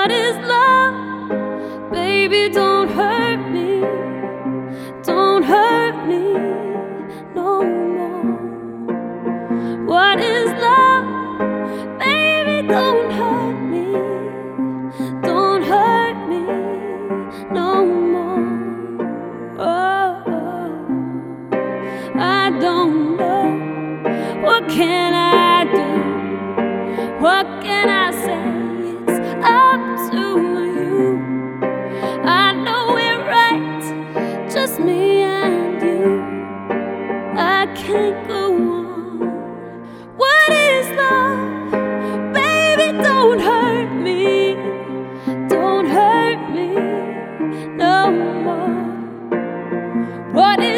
What is love? Baby, don't hurt me. Don't hurt me no more. What is love? Baby, don't hurt me. Don't hurt me no more. Oh, I don't know. What can I do? What can I say? It's up to you. I know we're right, just me and you. I can't go on. What is love? Baby, don't hurt me. Don't hurt me no more. What is